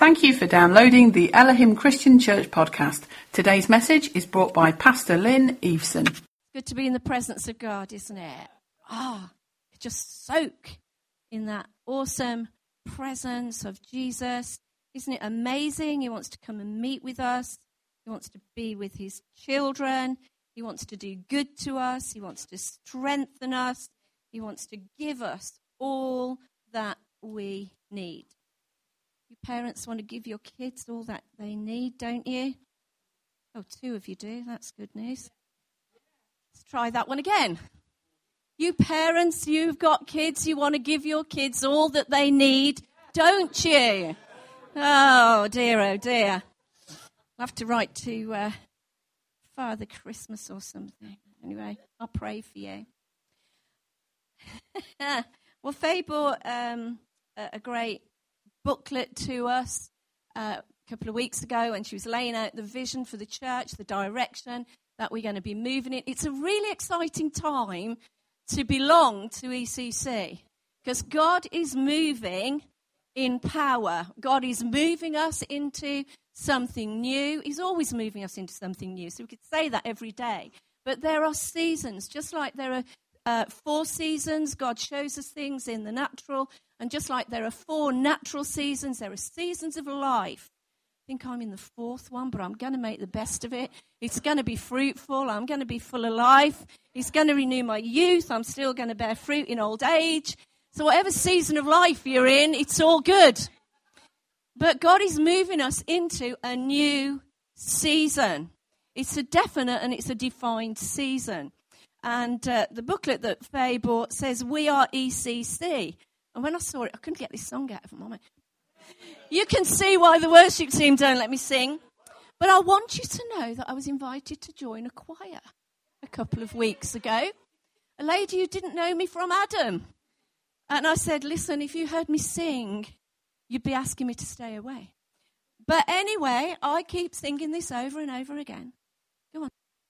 Thank you for downloading the Elohim Christian Church podcast. Today's message is brought by Pastor Lynn Eveson. It's good to be in the presence of God, isn't it? Just soak in that awesome presence of Jesus. Isn't it amazing? He wants to come and meet with us. He wants to be with his children. He wants to do good to us. He wants to strengthen us. He wants to give us all that we need. You parents want to give your kids all that they need, don't you? Oh, 2 of you do. That's good news. Let's try that one again. You parents, you've got kids, you want to give your kids all that they need, don't you? Oh, dear, oh, dear. I'll have to write to Father Christmas or something. Anyway, I'll pray for you. Well, Faye brought a great booklet to us a couple of weeks ago, and she was laying out the vision for the church, the direction that we're going to be moving in. It's a really exciting time to belong to ECC because God is moving in power. God is moving us into something new. He's always moving us into something new, so we could say that every day. But there are seasons, just like there are 4 seasons. God shows us things in the natural. And just like there are 4 natural seasons, there are seasons of life. I think I'm in the 4th one, but I'm going to make the best of it. It's going to be fruitful. I'm going to be full of life. He's going to renew my youth. I'm still going to bear fruit in old age. So whatever season of life you're in, it's all good. But God is moving us into a new season. It's a definite and it's a defined season. And the booklet that Faye bought says, "We are ECC." And when I saw it, I couldn't get this song out of my mind. You can see why the worship team don't let me sing. But I want you to know that I was invited to join a choir a couple of weeks ago. A lady who didn't know me from Adam. And I said, listen, if you heard me sing, you'd be asking me to stay away. But anyway, I keep singing this over and over again. Go on.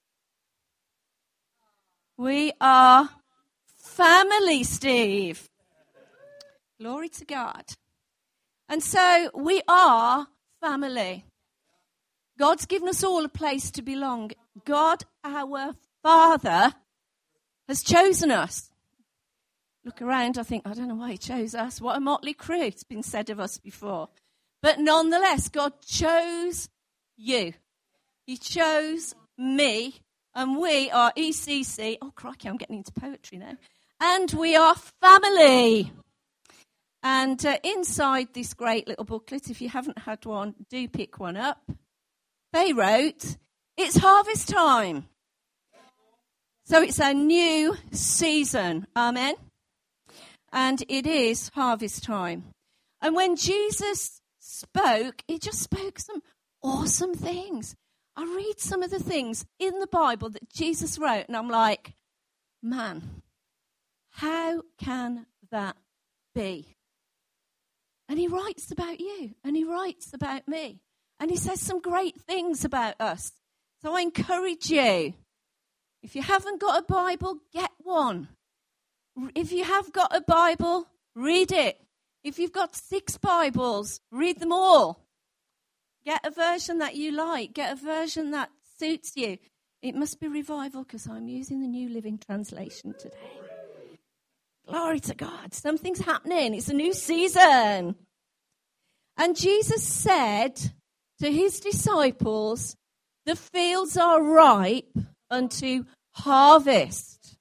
We are family, Steve. Glory to God. And so we are family. God's given us all a place to belong. God, our Father, has chosen us. Look around, I think, I don't know why he chose us. What a motley crew. It's been said of us before. But nonetheless, God chose you. He chose me. And we are ECC. Oh, crikey, I'm getting into poetry now. And we are family. And inside this great little booklet, if you haven't had one, do pick one up. They wrote, it's harvest time. So it's a new season. Amen. And it is harvest time. And when Jesus spoke, he just spoke some awesome things. I read some of the things in the Bible that Jesus wrote, and I'm like, man, how can that be? And he writes about you, and he writes about me, and he says some great things about us. So I encourage you, if you haven't got a Bible, get one. If you have got a Bible, read it. If you've got 6 Bibles, read them all. Get a version that you like. Get a version that suits you. It must be revival because I'm using the New Living Translation today. Glory to God. Something's happening. It's a new season. And Jesus said to his disciples, the fields are ripe unto harvest.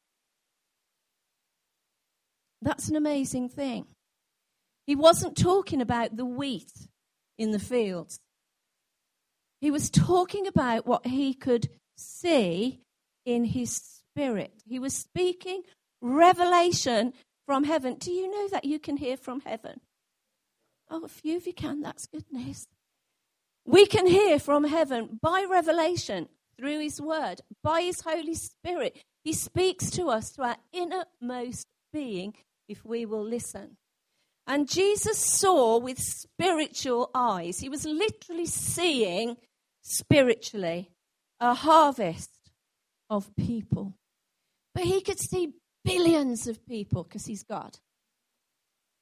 That's an amazing thing. He wasn't talking about the wheat in the fields. He was talking about what he could see in his spirit. He was speaking revelation from heaven. Do you know that you can hear from heaven? Oh, a few of you can. That's good news. We can hear from heaven by revelation through his word, by his Holy Spirit. He speaks to us, to our innermost being, if we will listen. And Jesus saw with spiritual eyes. He was literally seeing spiritually a harvest of people. But he could see billions of people because he's God.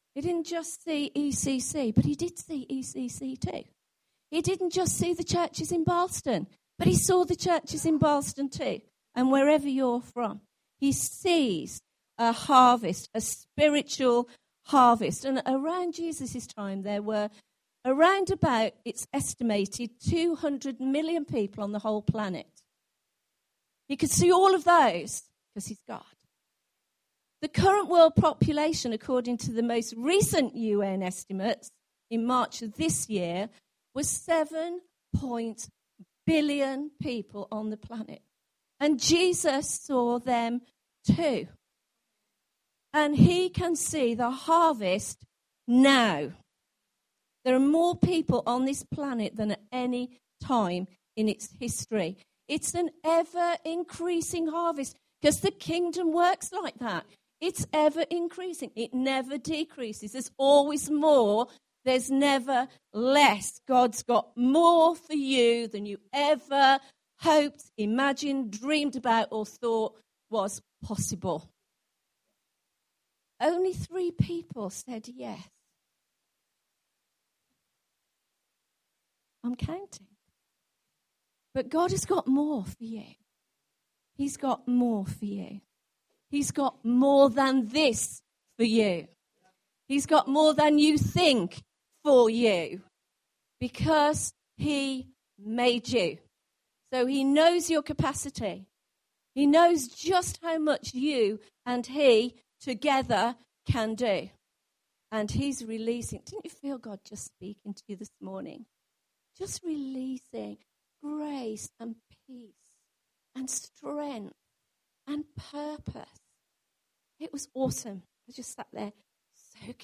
He didn't just see ECC, but he did see ECC too. He didn't just see the churches in Barlston, but he saw the churches in Barlston too. And wherever you're from, he sees a harvest, a spiritual harvest. And around Jesus' time, there were around about, it's estimated, 200 million people on the whole planet. He could see all of those because he's God. The current world population, according to the most recent UN estimates in March of this year, was 7 billion people on the planet. And Jesus saw them too. And he can see the harvest now. There are more people on this planet than at any time in its history. It's an ever-increasing harvest because the kingdom works like that. It's ever-increasing. It never decreases. There's always more. There's never less. God's got more for you than you ever hoped, imagined, dreamed about, or thought was possible. Only 3 people said yes. I'm counting. But God has got more for you. He's got more for you. He's got more than this for you. He's got more than you think for you. Because he made you. So he knows your capacity. He knows just how much you and he together can do. And he's releasing. Didn't you feel God just speaking to you this morning? Just releasing grace and peace and strength and purpose. It was awesome. I just sat there soaking.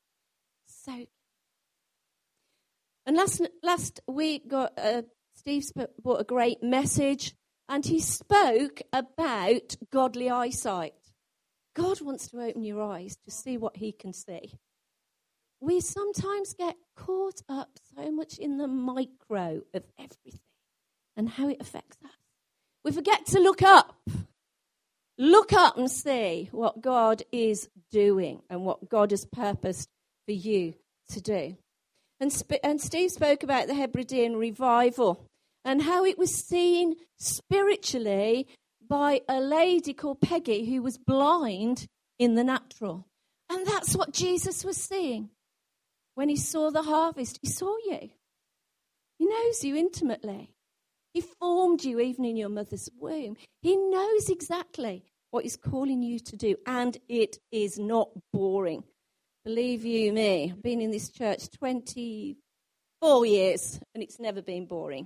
And last week, Steve brought a great message, and he spoke about godly eyesight. God wants to open your eyes to see what he can see. We sometimes get caught up so much in the micro of everything and how it affects us. We forget to look up. Look up and see what God is doing and what God has purposed for you to do. And Steve spoke about the Hebridean revival and how it was seen spiritually by a lady called Peggy who was blind in the natural. And that's what Jesus was seeing. When he saw the harvest, he saw you. He knows you intimately. He formed you even in your mother's womb. He knows exactly what he's calling you to do, and it is not boring. Believe you me, I've been in this church 24 years, and it's never been boring.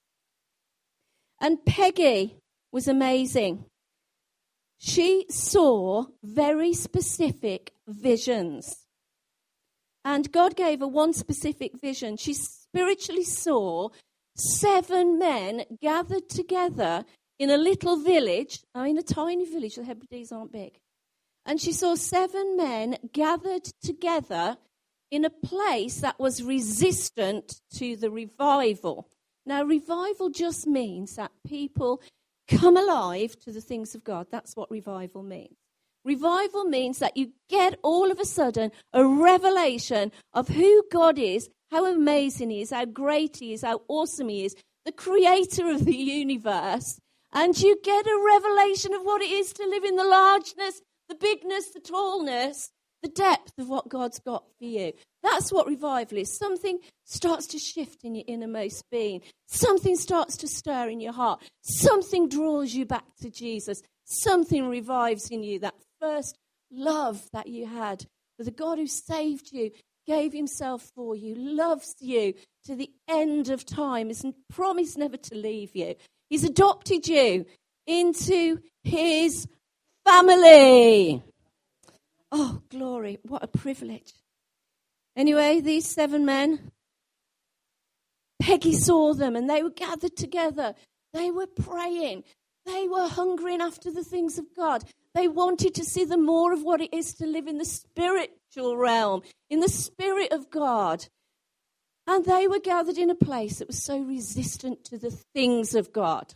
And Peggy was amazing. She saw very specific visions. And God gave her one specific vision. She spiritually saw 7 men gathered together in a little village, in a tiny village. The Hebrides aren't big. And she saw 7 men gathered together in a place that was resistant to the revival. Now, revival just means that people come alive to the things of God. That's what revival means. Revival means that you get all of a sudden a revelation of who God is, how amazing he is, how great he is, how awesome he is, the creator of the universe. And you get a revelation of what it is to live in the largeness, the bigness, the tallness, the depth of what God's got for you. That's what revival is. Something starts to shift in your innermost being. Something starts to stir in your heart. Something draws you back to Jesus. Something revives in you that first love that you had for the God who saved you, gave himself for you, loves you to the end of time, has promised never to leave you. He's adopted you into his family. Oh, glory, what a privilege. Anyway, these 7 men, Peggy saw them and they were gathered together. They were praying. They were hungering after the things of God. They wanted to see the more of what it is to live in the spiritual realm, in the Spirit of God. And they were gathered in a place that was so resistant to the things of God.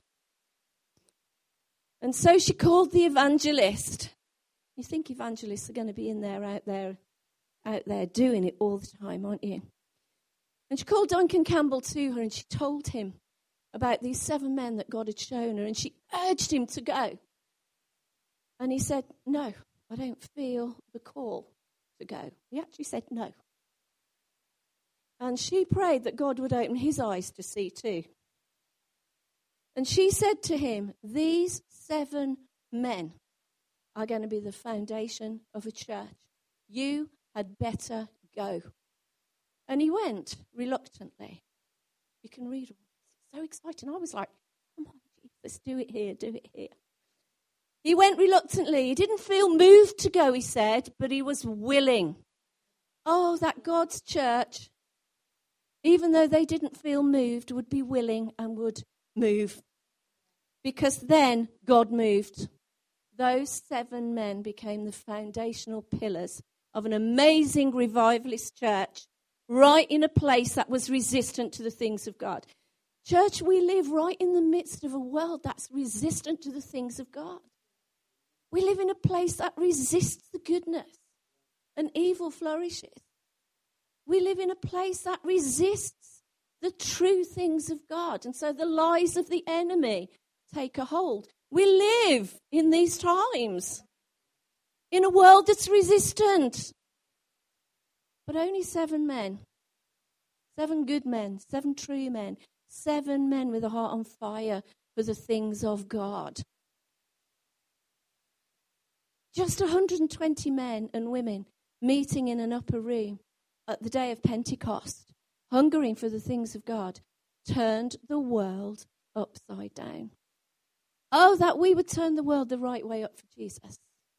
And so she called the evangelist. You think evangelists are going to be in there, out there, out there doing it all the time, aren't you? And she called Duncan Campbell to her and she told him about these 7 men that God had shown her, and she urged him to go. And he said, no, I don't feel the call to go. He actually said no. And she prayed that God would open his eyes to see too. And she said to him, these 7 men are going to be the foundation of a church. You had better go. And he went reluctantly. You can read all this. It's so exciting. I was like, come on, Jesus, do it here, do it here. He went reluctantly. He didn't feel moved to go, he said, but he was willing. Oh, that God's church, even though they didn't feel moved, would be willing and would move. Because then God moved. Those 7 men became the foundational pillars of an amazing revivalist church, right in a place that was resistant to the things of God. Church, we live right in the midst of a world that's resistant to the things of God. We live in a place that resists the goodness, and evil flourishes. We live in a place that resists the true things of God, and so the lies of the enemy take a hold. We live in these times in a world that's resistant. But only 7 men, 7 good men, 7 true men, 7 men with a heart on fire for the things of God. Just 120 men and women meeting in an upper room at the day of Pentecost, hungering for the things of God, turned the world upside down. Oh, that we would turn the world the right way up for Jesus.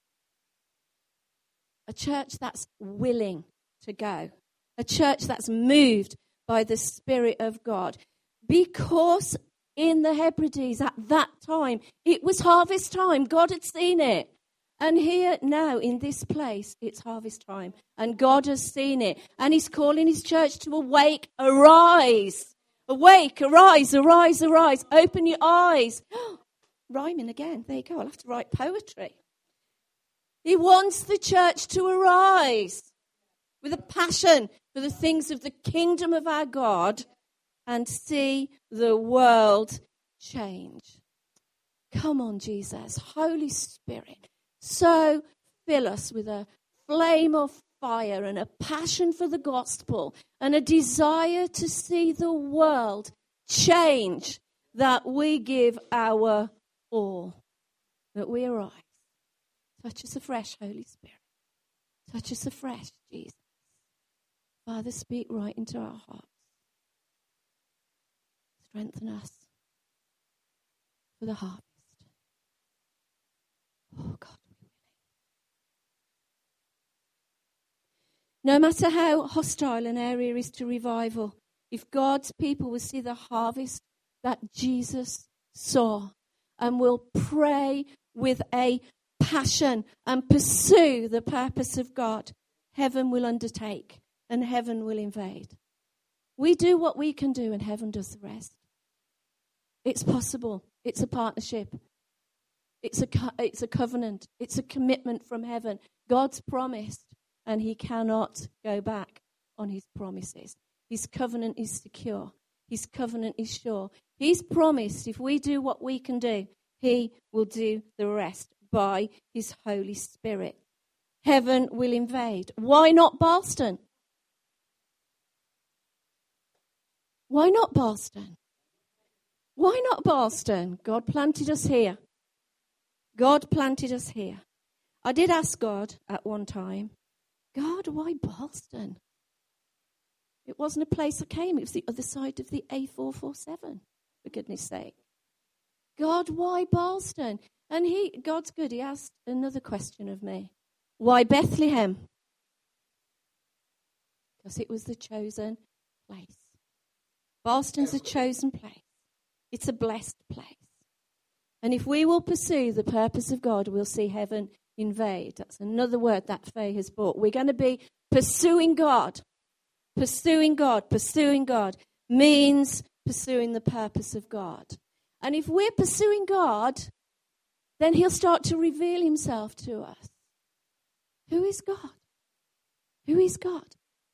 A church that's willing to go. A church that's moved by the Spirit of God. Because in the Hebrides at that time, it was harvest time. God had seen it. And here now in this place, it's harvest time. And God has seen it. And he's calling his church to awake, arise. Awake, arise, arise, arise. Open your eyes. Rhyming again. There you go. I'll have to write poetry. He wants the church to arise with a passion for the things of the kingdom of our God and see the world change. Come on, Jesus. Holy Spirit. So fill us with a flame of fire and a passion for the gospel and a desire to see the world change, that we give our all, that we arise. Touch us afresh, Holy Spirit. Touch us afresh, Jesus. Father, speak right into our hearts. Strengthen us for the harvest. Oh, God. No matter how hostile an area is to revival, if God's people will see the harvest that Jesus saw and will pray with a passion and pursue the purpose of God, heaven will undertake and heaven will invade. We do what we can do and heaven does the rest. It's possible. It's a partnership. It's a covenant. It's a commitment from heaven. God's promised. And he cannot go back on his promises. His covenant is secure. His covenant is sure. He's promised if we do what we can do, he will do the rest by his Holy Spirit. Heaven will invade. Why not Boston? Why not Boston? Why not Boston? God planted us here. God planted us here. I did ask God at one time, God, why Boston? It wasn't a place I came. It was the other side of the A447, for goodness sake. God, why Boston? And God's good. He asked another question of me. Why Bethlehem? Because it was the chosen place. Boston's a chosen place. It's a blessed place. And if we will pursue the purpose of God, we'll see heaven invade. That's another word that Faye has brought. We're going to be pursuing God. Pursuing God. Pursuing God means pursuing the purpose of God. And if we're pursuing God, then he'll start to reveal himself to us. Who is God? Who is God?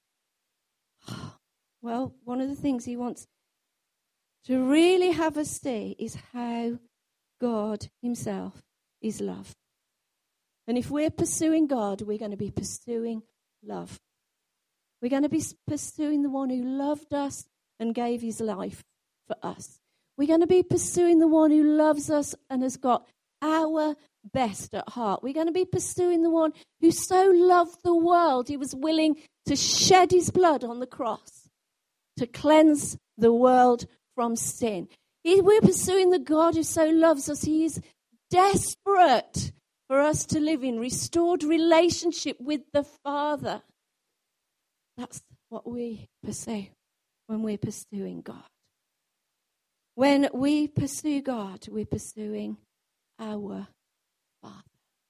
Well, one of the things he wants to really have us see is how God himself is love. And if we're pursuing God, we're going to be pursuing love. We're going to be pursuing the one who loved us and gave his life for us. We're going to be pursuing the one who loves us and has got our best at heart. We're going to be pursuing the one who so loved the world, he was willing to shed his blood on the cross to cleanse the world from sin. We're pursuing the God who so loves us. He is desperate for us to live in restored relationship with the Father. That's what we pursue when we're pursuing God. When we pursue God, we're pursuing our Father.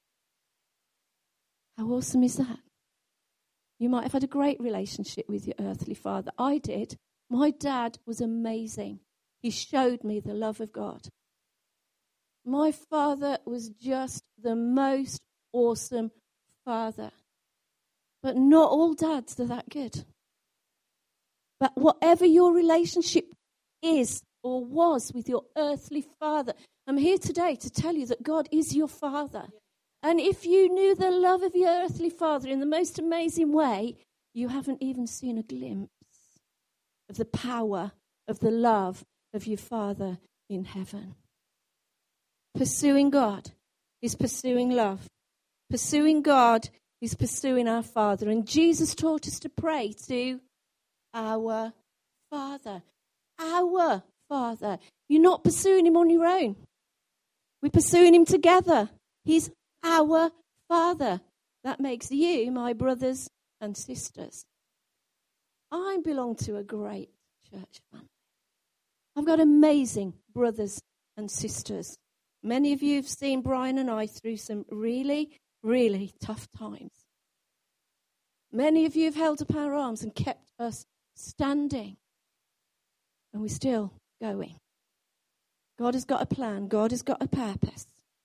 How awesome is that? You might have had a great relationship with your earthly father. I did. My dad was amazing. He showed me the love of God. My father was just the most awesome father. But not all dads are that good. But whatever your relationship is or was with your earthly father, I'm here today to tell you that God is your Father. And if you knew the love of your earthly father in the most amazing way, you haven't even seen a glimpse of the power of the love of your Father in heaven. Pursuing God is pursuing love. Pursuing God is pursuing our Father. And Jesus taught us to pray to our Father. Our Father. You're not pursuing him on your own. We're pursuing him together. He's our Father. That makes you my brothers and sisters. I belong to a great church family. I've got amazing brothers and sisters. Many of you have seen Brian and I through some really, really tough times. Many of you have held up our arms and kept us standing. And we're still going. God has got a plan. God has got a purpose.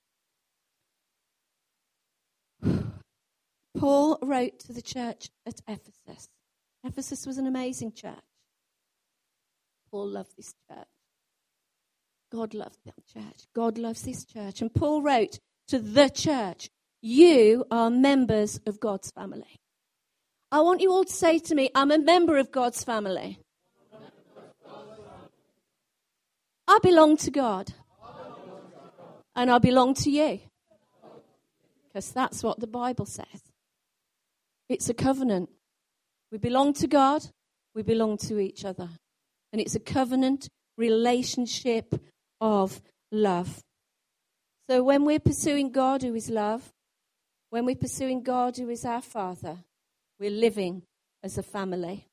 Paul wrote to the church at Ephesus. Ephesus was an amazing church. Paul loved this church. God loved that church. God loves this church. And Paul wrote to the church, you are members of God's family. I want you all to say to me, I'm a member of God's family. I belong to God. And I belong to you. Because that's what the Bible says. It's a covenant. We belong to God. We belong to each other. And it's a covenant relationship of love. So when we're pursuing God who is love, when we're pursuing God who is our Father, we're living as a family.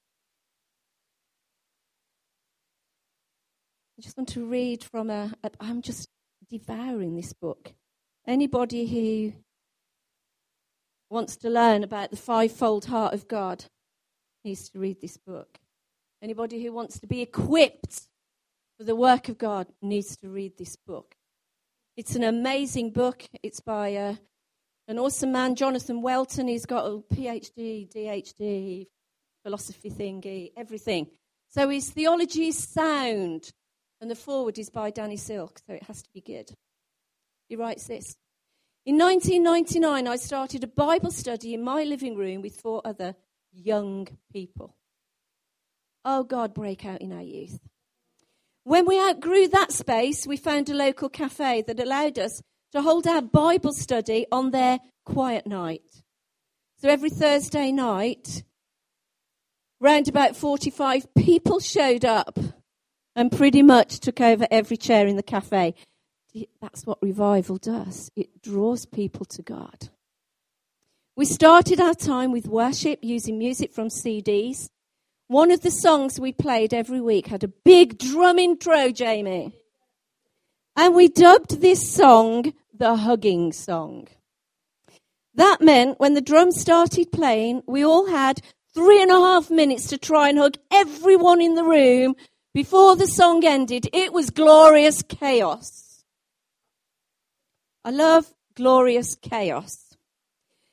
I just want to read from I'm just devouring this book. Anybody who wants to learn about the fivefold heart of God needs to read this book. Anybody who wants to be equipped for the work of God needs to read this book. It's an amazing book. It's by an awesome man, Jonathan Welton. He's got a PhD, DHD, philosophy thingy, everything. So his theology is sound. And the foreword is by Danny Silk, so it has to be good. He writes this. In 1999, I started a Bible study in my living room with 4 other young people. Oh, God, break out in our youth. When we outgrew that space, we found a local cafe that allowed us to hold our Bible study on their quiet night. So every Thursday night, round about 45 people showed up and pretty much took over every chair in the cafe. That's what revival does. It draws people to God. We started our time with worship using music from CDs. One of the songs we played every week had a big drum intro, Jamie. And we dubbed this song the hugging song. That meant when the drums started playing, we all had 3.5 minutes to try and hug everyone in the room. Before the song ended, it was glorious chaos. I love glorious chaos.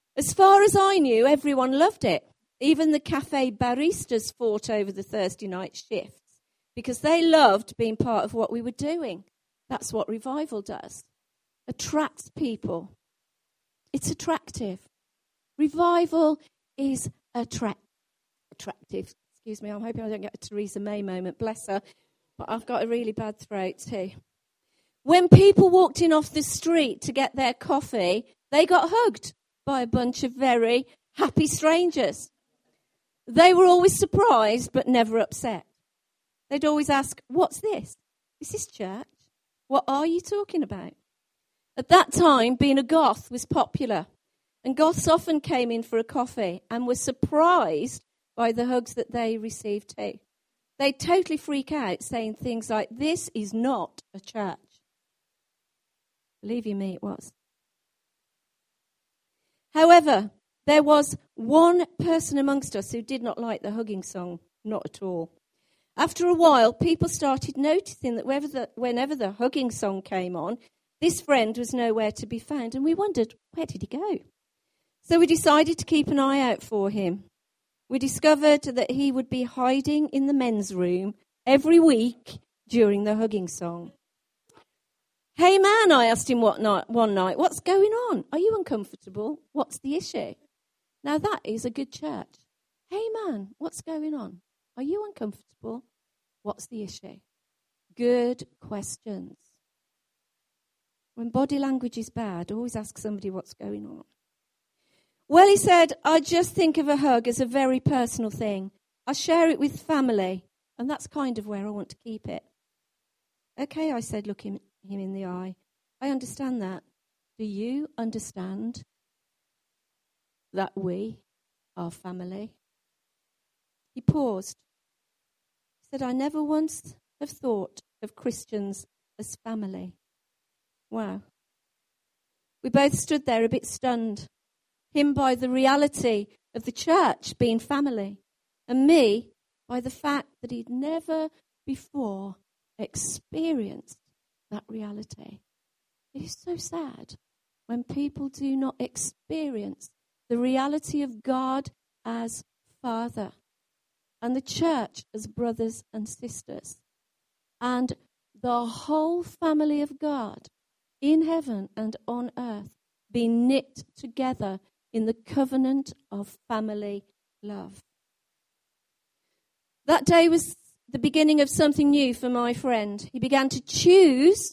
As far as I knew, everyone loved it. Even the cafe baristas fought over the Thursday night shifts because they loved being part of what we were doing. That's what revival does. Attracts people. It's attractive. Revival is attractive. Excuse me, I'm hoping I don't get a Theresa May moment, bless her. But I've got a really bad throat too. When people walked in off the street to get their coffee, they got hugged by a bunch of very happy strangers. They were always surprised but never upset. They'd always ask, "What's this? Is this church? What are you talking about?" At that time, being a goth was popular, and goths often came in for a coffee and were surprised by the hugs that they received too. They'd totally freak out, saying things like, "This is not a church." Believe you me, it was. However, there was one person amongst us who did not like the hugging song, not at all. After a while, people started noticing that whenever the hugging song came on, this friend was nowhere to be found, and we wondered, where did he go? So we decided to keep an eye out for him. We discovered that he would be hiding in the men's room every week during the hugging song. "Hey man," I asked him one night, "what's going on? Are you uncomfortable? What's the issue?" Now that is a good church. "Hey man, what's going on? Are you uncomfortable? What's the issue?" Good questions. When body language is bad, always ask somebody what's going on. "Well," he said, "I just think of a hug as a very personal thing. I share it with family, and that's kind of where I want to keep it." "Okay," I said, looking him in the eye. "I understand that. Do you understand that we are family?" He paused. He said, "I never once have thought of Christians as family." Wow. We both stood there a bit stunned. Him by the reality of the church being family, and me by the fact that he'd never before experienced that reality. It is so sad when people do not experience the reality of God as Father and the church as brothers and sisters and the whole family of God in heaven and on earth being knit together in the covenant of family love. That day was the beginning of something new for my friend. He began to choose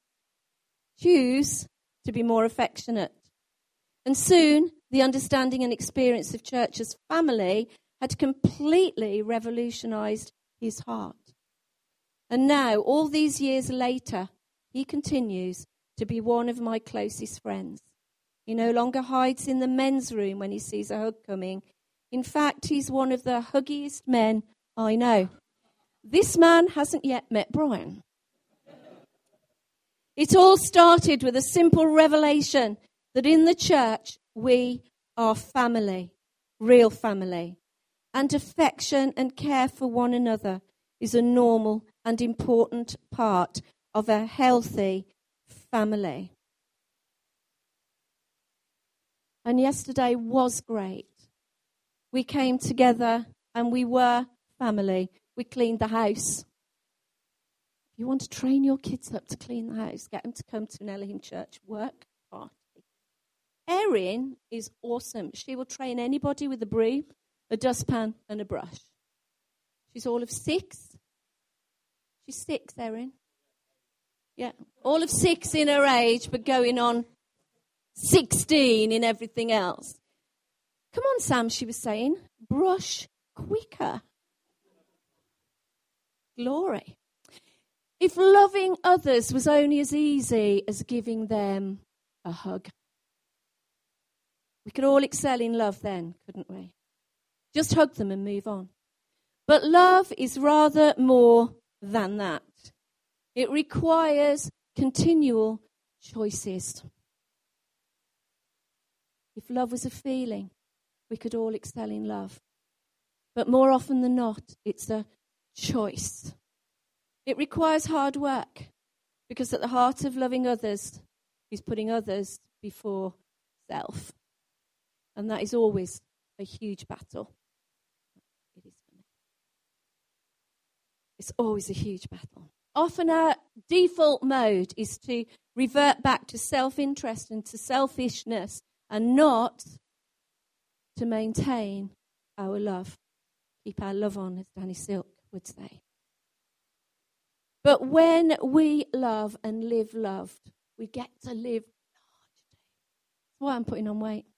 to be more affectionate. And soon, the understanding and experience of church as family had completely revolutionized his heart. And now, all these years later, he continues to be one of my closest friends. He no longer hides in the men's room when he sees a hug coming. In fact, he's one of the huggiest men I know. This man hasn't yet met Brian. It all started with a simple revelation that in the church we are family, real family, and affection and care for one another is a normal and important part of a healthy family. And yesterday was great. We came together and we were family. We cleaned the house. If you want to train your kids up to clean the house, get them to come to an Elohim Church work party. Erin is awesome. She will train anybody with a broom, a dustpan, and a brush. She's all of 6. She's 6, Erin. Yeah, all of 6 in her age, but going on 16 in everything else. Come on, Sam, she was saying. Brush quicker. Glory. If loving others was only as easy as giving them a hug, we could all excel in love then, couldn't we? Just hug them and move on. But love is rather more than that. It requires continual choices. If love was a feeling, we could all excel in love. But more often than not, it's a choice. It requires hard work, because at the heart of loving others is putting others before self. And that is always a huge battle. It is for me. It's always a huge battle. Often our default mode is to revert back to self-interest and to selfishness and not to maintain our love. Keep our love on, as Danny Silk would say. But when we love and live loved, we get to live large. That's why I'm putting on weight.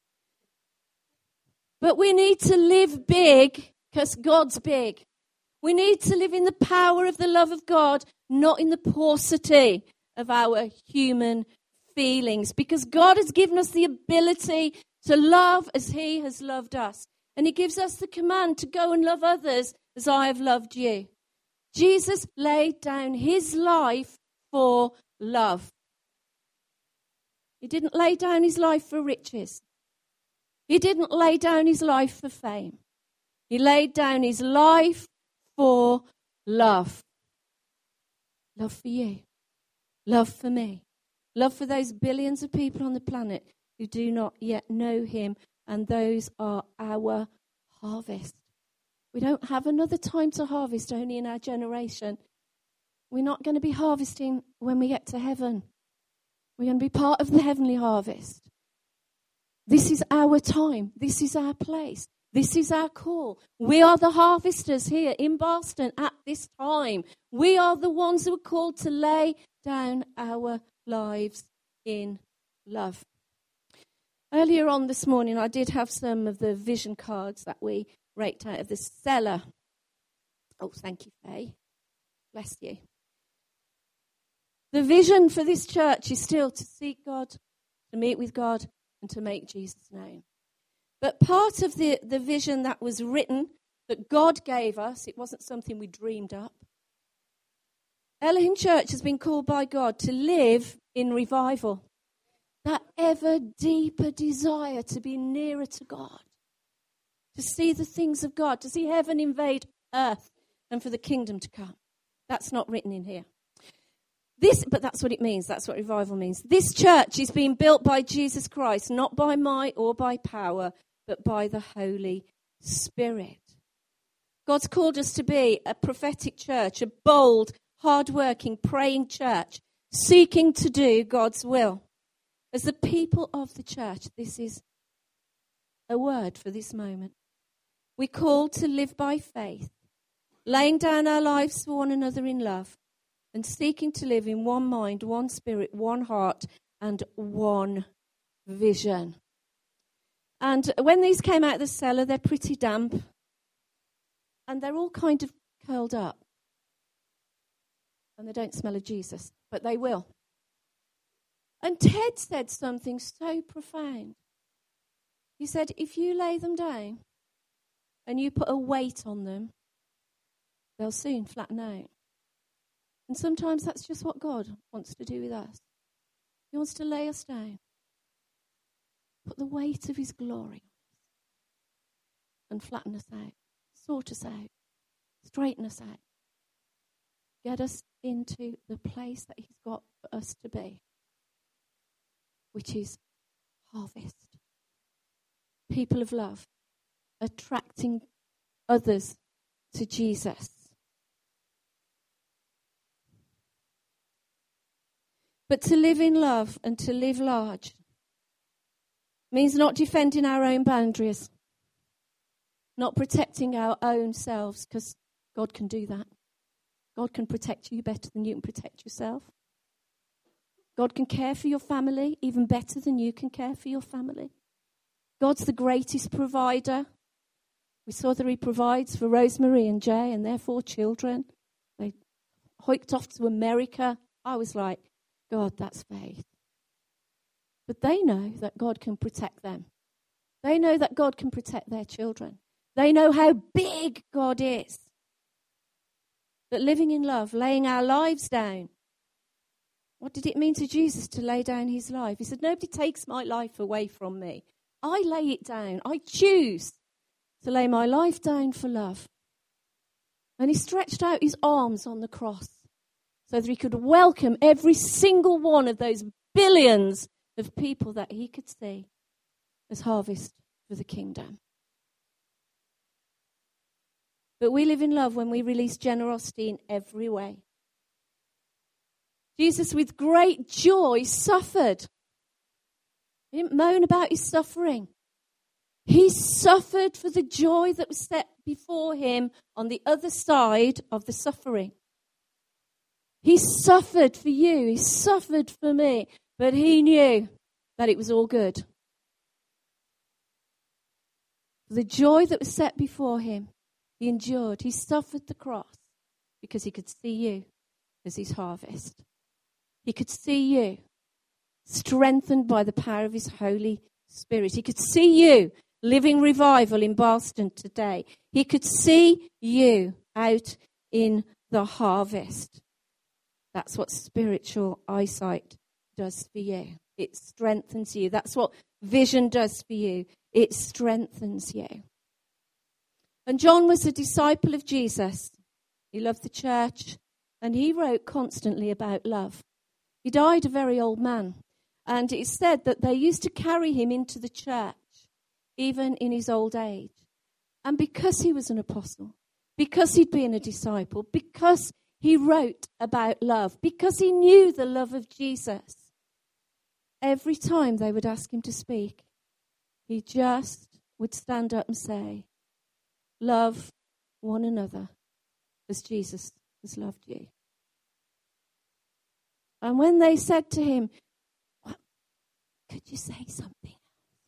But we need to live big because God's big. We need to live in the power of the love of God, not in the paucity of our human feelings, because God has given us the ability to love as he has loved us. And he gives us the command to go and love others as I have loved you. Jesus laid down his life for love. He didn't lay down his life for riches. He didn't lay down his life for fame. He laid down his life for love. Love for you. Love for me. Love for those billions of people on the planet who do not yet know him. And those are our harvest. We don't have another time to harvest only in our generation. We're not going to be harvesting when we get to heaven. We're going to be part of the heavenly harvest. This is our time. This is our place. This is our call. We are the harvesters here in Boston at this time. We are the ones who are called to lay down our lives in love. Earlier on this morning, I did have some of the vision cards that we raked out of the cellar. Oh, thank you, Faye. Bless you. The vision for this church is still to seek God, to meet with God, and to make Jesus known. But part of the vision that was written, that God gave us, it wasn't something we dreamed up. Elohim Church has been called by God to live in revival. That ever deeper desire to be nearer to God, to see the things of God, to see heaven invade earth, and for the kingdom to come. That's not written in here. But that's what it means. That's what revival means. This church is being built by Jesus Christ, not by might or by power, but by the Holy Spirit. God's called us to be a prophetic church, a bold, hard-working, praying church, seeking to do God's will. As the people of the church, this is a word for this moment. We're called to live by faith, laying down our lives for one another in love, and seeking to live in one mind, one spirit, one heart, and one vision. And when these came out of the cellar, they're pretty damp, and they're all kind of curled up. And they don't smell of Jesus, but they will. And Ted said something so profound. He said, if you lay them down and you put a weight on them, they'll soon flatten out. And sometimes that's just what God wants to do with us. He wants to lay us down, put the weight of his glory on us, and flatten us out, sort us out, straighten us out, get us into the place that he's got for us to be, which is harvest. People of love, attracting others to Jesus. But to live in love and to live large means not defending our own boundaries, not protecting our own selves, because God can do that. God can protect you better than you can protect yourself. God can care for your family even better than you can care for your family. God's the greatest provider. We saw that he provides for Rosemary and Jay and their 4 children. They hiked off to America. I was like, God, that's faith. But they know that God can protect them. They know that God can protect their children. They know how big God is. That living in love, laying our lives down. What did it mean to Jesus to lay down his life? He said, nobody takes my life away from me. I lay it down. I choose to lay my life down for love. And he stretched out his arms on the cross so that he could welcome every single one of those billions of people that he could see. as harvest for the kingdom. But we live in love when we release generosity in every way. Jesus, with great joy, suffered. He didn't moan about his suffering. He suffered for the joy that was set before him on the other side of the suffering. He suffered for you. He suffered for me. But he knew that it was all good. The joy that was set before him, he endured. He suffered the cross because he could see you as his harvest. He could see you strengthened by the power of his Holy Spirit. He could see you living revival in Boston today. He could see you out in the harvest. That's what spiritual eyesight does for you. It strengthens you. That's what vision does for you. It strengthens you. And John was a disciple of Jesus. He loved the church, and he wrote constantly about love. He died a very old man, and it's said that they used to carry him into the church, even in his old age. And because he was an apostle, because he'd been a disciple, because he wrote about love, because he knew the love of Jesus, every time they would ask him to speak, he just would stand up and say, love one another as Jesus has loved you. And when they said to him, well, could you say something else?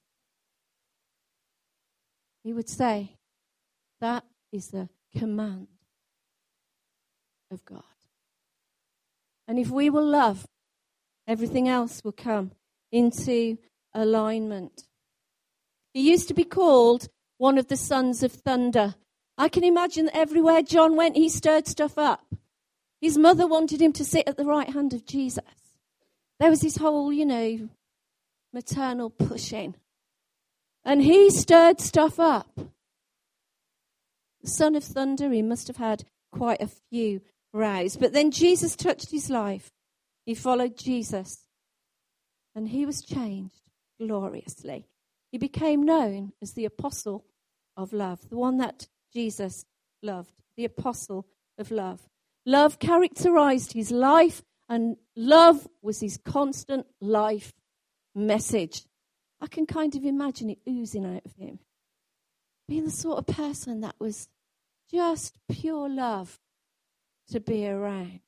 He would say, that is the command of God. And if we will love, everything else will come into alignment. He used to be called one of the sons of thunder. I can imagine that everywhere John went, he stirred stuff up. His mother wanted him to sit at the right hand of Jesus. There was this whole, maternal pushing. And he stirred stuff up. The son of thunder, he must have had quite a few rows. But then Jesus touched his life. He followed Jesus. And he was changed gloriously. He became known as the apostle of love, the one that Jesus loved, the apostle of love. Love characterized his life, and love was his constant life message. I can kind of imagine it oozing out of him. Being the sort of person that was just pure love to be around.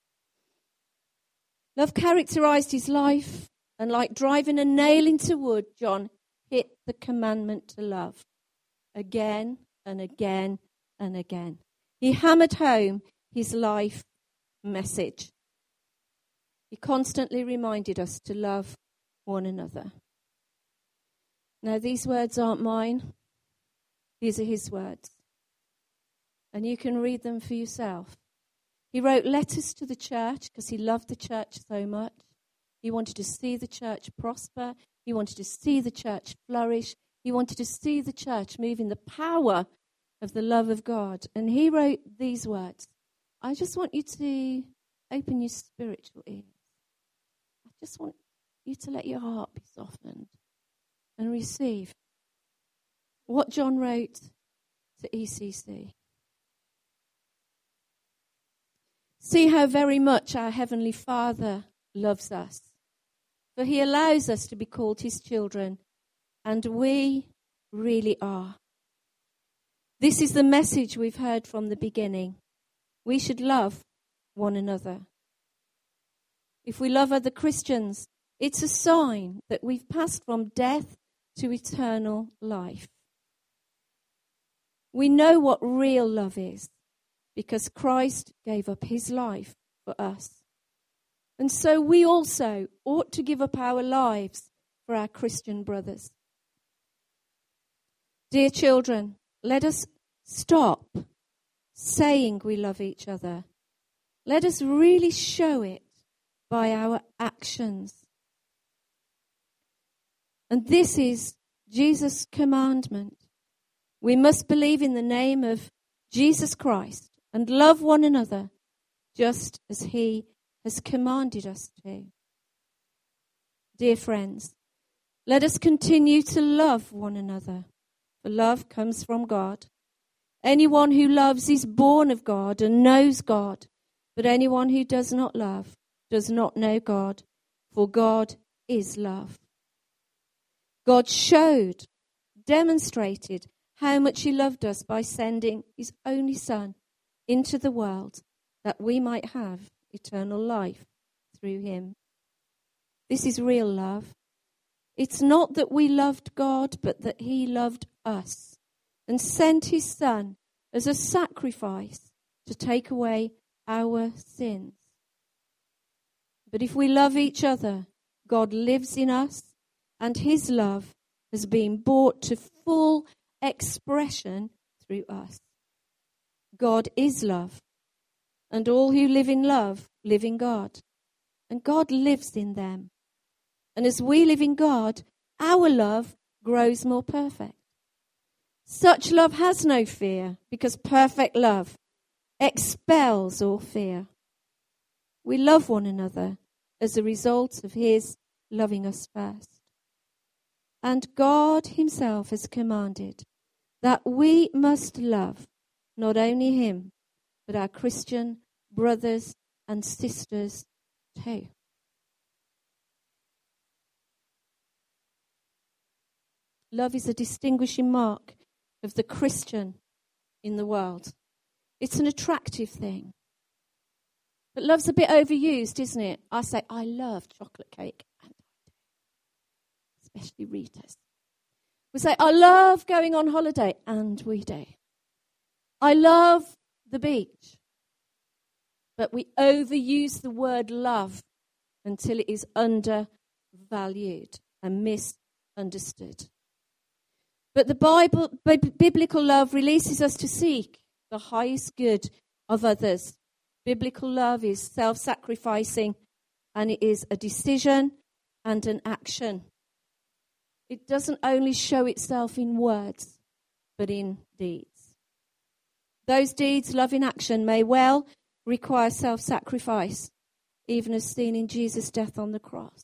Love characterized his life, and like driving a nail into wood, John hit the commandment to love again and again and again. He hammered home his life message. He constantly reminded us to love one another. Now, these words aren't mine. These are his words. And you can read them for yourself. He wrote letters to the church because he loved the church so much. He wanted to see the church prosper. He wanted to see the church flourish. He wanted to see the church move in the power of the love of God. And he wrote these words. I just want you to open your spiritual ears. I just want you to let your heart be softened and receive what John wrote to ECC. See how very much our Heavenly Father loves us, for he allows us to be called his children, and we really are. This is the message we've heard from the beginning. We should love one another. If we love other Christians, it's a sign that we've passed from death to eternal life. We know what real love is because Christ gave up his life for us. And so we also ought to give up our lives for our Christian brothers. Dear children, let us stop saying we love each other. Let us really show it by our actions. And this is Jesus' commandment. We must believe in the name of Jesus Christ and love one another just as he has commanded us to. Dear friends, Let us continue to love one another, for love comes from God. Anyone who loves is born of God and knows God, but anyone who does not love does not know God, for God is love. God demonstrated how much he loved us by sending his only Son into the world that we might have eternal life through him. This is real love. It's not that we loved God, but that he loved us and sent his Son as a sacrifice to take away our sins. But if we love each other, God lives in us, and his love has been brought to full expression through us. God is love, and all who live in love live in God, and God lives in them. And as we live in God, our love grows more perfect. Such love has no fear, because perfect love expels all fear. We love one another as a result of his loving us first. And God himself has commanded that we must love not only him, but our Christian brothers and sisters too. Love is a distinguishing mark of the Christian in the world. It's an attractive thing. But love's a bit overused, isn't it? I say, I love chocolate cake, and I do, especially Rita's. We say, I love going on holiday, and we do. I love the beach. But we overuse the word love until it is undervalued and misunderstood. But the biblical love releases us to seek the highest good of others. Biblical love is self-sacrificing, and it is a decision and an action. It doesn't only show itself in words, but in deeds. Those deeds, love in action, may well require self-sacrifice, even as seen in Jesus' death on the cross.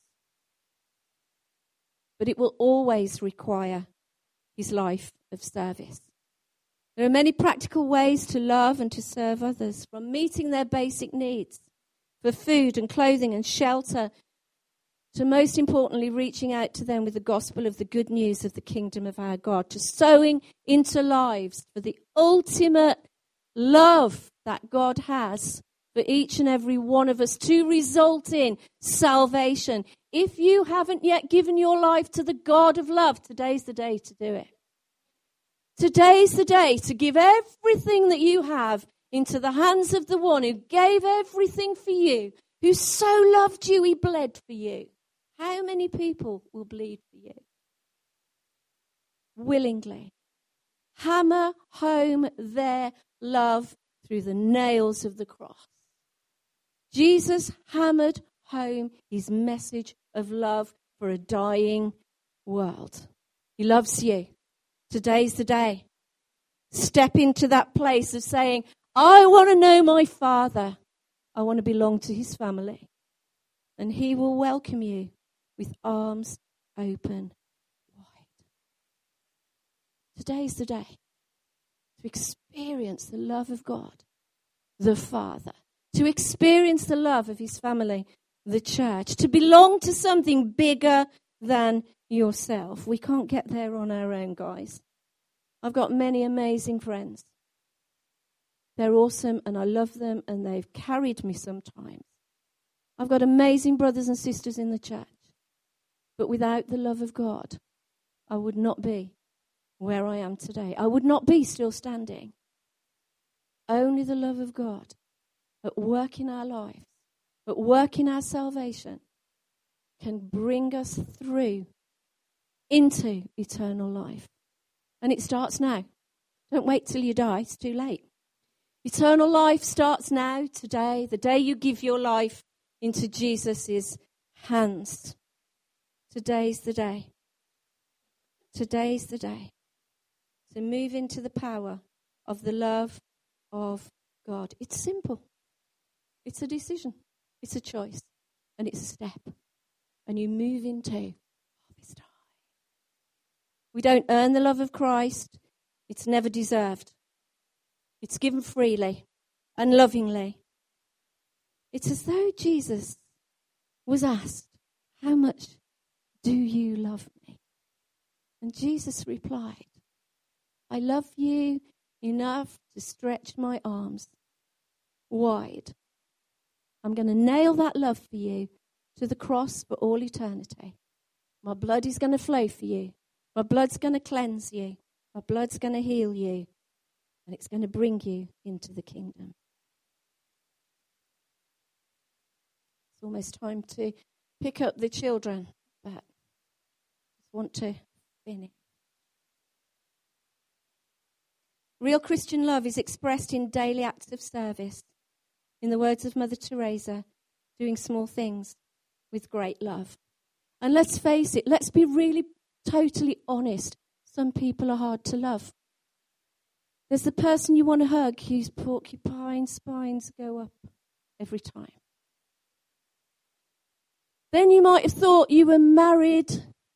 But it will always require his life of service. There are many practical ways to love and to serve others, from meeting their basic needs for food and clothing and shelter, to most importantly reaching out to them with the gospel of the good news of the kingdom of our God, to sowing into lives for the ultimate love that God has for each and every one of us to result in salvation. If you haven't yet given your life to the God of love, today's the day to do it. Today's the day to give everything that you have into the hands of the one who gave everything for you, who so loved you, he bled for you. How many people will bleed for you? Willingly. Hammer home their love through the nails of the cross. Jesus hammered home his message of love for a dying world. He loves you. Today's the day. Step into that place of saying, I want to know my Father. I want to belong to his family. And he will welcome you with arms open wide. Today's the day to experience the love of God, the Father, to experience the love of his family, the church, to belong to something bigger than yourself. We can't get there on our own, guys. I've got many amazing friends. They're awesome and I love them and they've carried me sometimes. I've got amazing brothers and sisters in the church. But without the love of God, I would not be where I am today. I would not be still standing. Only the love of God at work in our lives, at work in our salvation, can bring us through into eternal life. And it starts now. Don't wait till you die. It's too late. Eternal life starts now, today, the day you give your life into Jesus' hands. Today's the day. Today's the day to move into the power of the love of God. It's simple. It's a decision. It's a choice. And it's a step. And you move into harvest time. We don't earn the love of Christ. It's never deserved. It's given freely and lovingly. It's as though Jesus was asked, how much do you love me? And Jesus replied, I love you enough to stretch my arms wide. I'm going to nail that love for you to the cross for all eternity. My blood is going to flow for you. My blood's going to cleanse you. My blood's going to heal you. And it's going to bring you into the kingdom. It's almost time to pick up the children, but I just want to finish. Real Christian love is expressed in daily acts of service. In the words of Mother Teresa, doing small things with great love. And let's face it, let's be really totally honest. Some people are hard to love. There's the person you want to hug whose porcupine spines go up every time. Then you might have thought you were married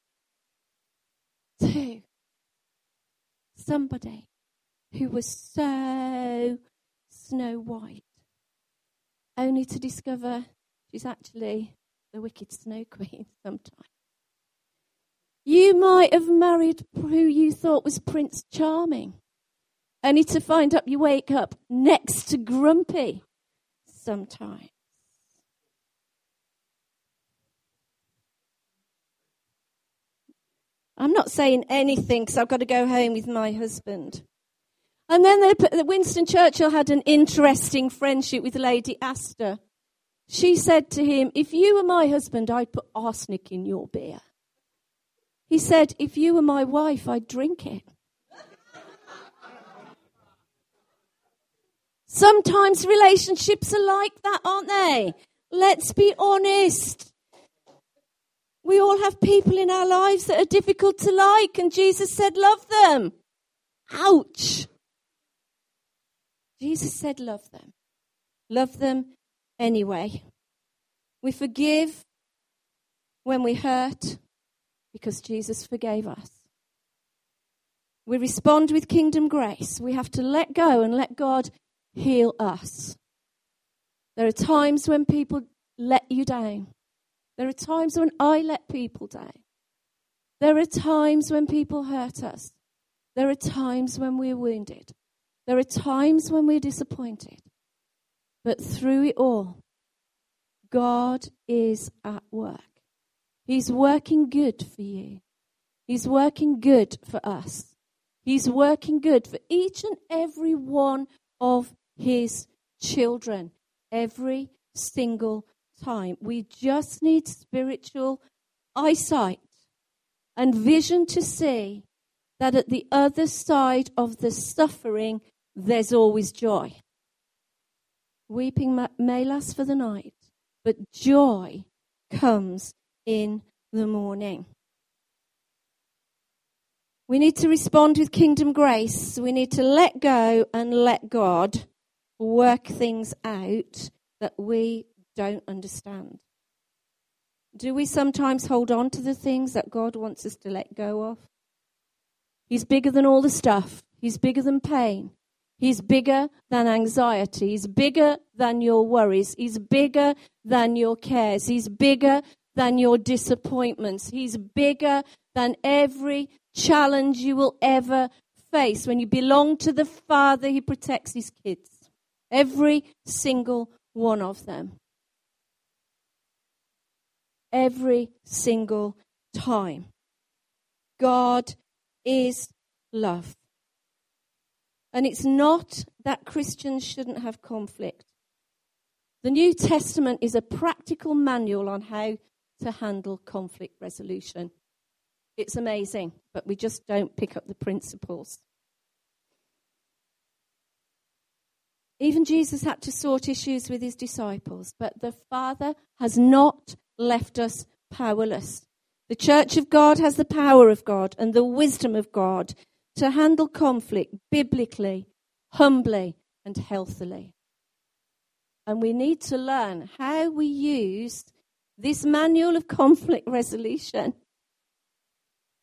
to somebody who was so Snow White, only to discover she's actually the wicked Snow Queen sometimes. You might have married who you thought was Prince Charming, only to find out you wake up next to Grumpy sometimes. I'm not saying anything because I've got to go home with my husband. And then Winston Churchill had an interesting friendship with Lady Astor. She said to him, if you were my husband, I'd put arsenic in your beer. He said, if you were my wife, I'd drink it. Sometimes relationships are like that, aren't they? Let's be honest. We all have people in our lives that are difficult to like, and Jesus said, love them. Ouch. Jesus said, love them. Love them anyway. We forgive when we hurt because Jesus forgave us. We respond with kingdom grace. We have to let go and let God heal us. There are times when people let you down. There are times when I let people down. There are times when people hurt us. There are times when we're wounded. There are times when we're disappointed. But through it all, God is at work. He's working good for you. He's working good for us. He's working good for each and every one of his children. Every single time. We just need spiritual eyesight and vision to see that at the other side of the suffering, there's always joy. Weeping may last for the night, but joy comes in the morning. We need to respond with kingdom grace. We need to let go and let God work things out that we don't understand. Do we sometimes hold on to the things that God wants us to let go of? He's bigger than all the stuff. He's bigger than pain. He's bigger than anxiety. He's bigger than your worries. He's bigger than your cares. He's bigger than your disappointments. He's bigger than every challenge you will ever face. When you belong to the Father, he protects his kids. Every single one of them. Every single time. God is love. And it's not that Christians shouldn't have conflict. The New Testament is a practical manual on how to handle conflict resolution. It's amazing, but we just don't pick up the principles. Even Jesus had to sort issues with his disciples, but the Father has not left us powerless. The Church of God has the power of God and the wisdom of God to handle conflict biblically, humbly, and healthily. And we need to learn how we use this manual of conflict resolution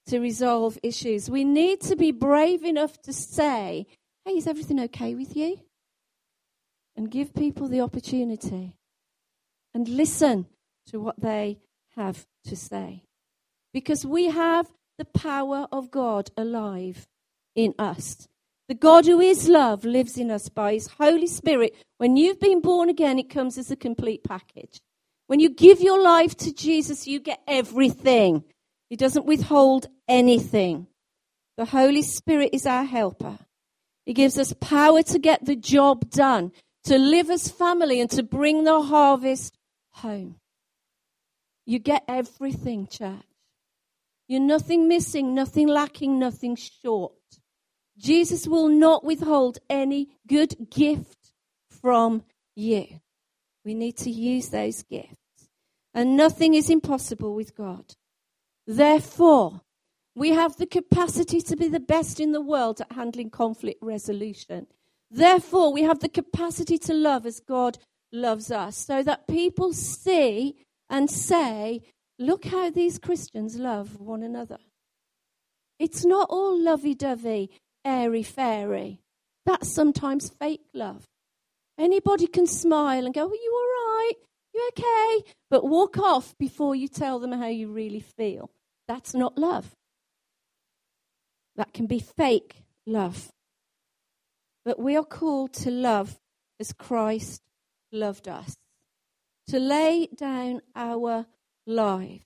to resolve issues. We need to be brave enough to say, hey, is everything okay with you? And give people the opportunity and listen to what they have to say. Because we have the power of God alive in us. The God who is love lives in us by his Holy Spirit. When you've been born again, it comes as a complete package. When you give your life to Jesus, you get everything. He doesn't withhold anything. The Holy Spirit is our helper. He gives us power to get the job done, to live as family and to bring the harvest home. You get everything, church. You're nothing missing, nothing lacking, nothing short. Jesus will not withhold any good gift from you. We need to use those gifts. And nothing is impossible with God. Therefore, we have the capacity to be the best in the world at handling conflict resolution. Therefore, we have the capacity to love as God loves us, so that people see and say, look how these Christians love one another. It's not all lovey-dovey, airy-fairy. That's sometimes fake love. Anybody can smile and go, are you all right? You okay? But walk off before you tell them how you really feel. That's not love. That can be fake love. But we are called to love as Christ loved us. To lay down our lives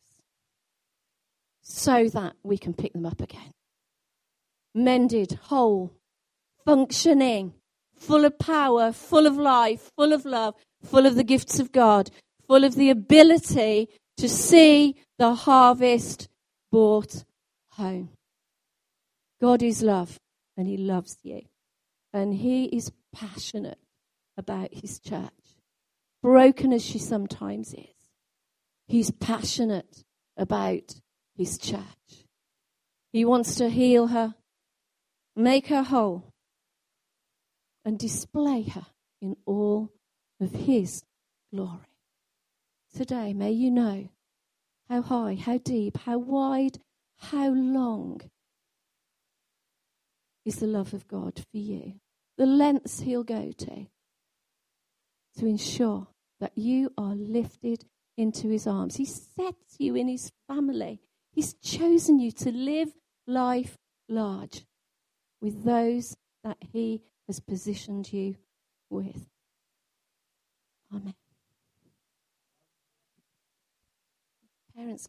so that we can pick them up again. Mended, whole, functioning, full of power, full of life, full of love, full of the gifts of God, full of the ability to see the harvest brought home. God is love, and he loves you. And he is passionate about his church. Broken as she sometimes is, he's passionate about his church. He wants to heal her, make her whole, and display her in all of his glory. Today, may you know how high, how deep, how wide, how long is the love of God for you. The lengths he'll go to ensure that you are lifted into his arms. He sets you in his family. He's chosen you to live life large with those that he has positioned you with. Amen. Parents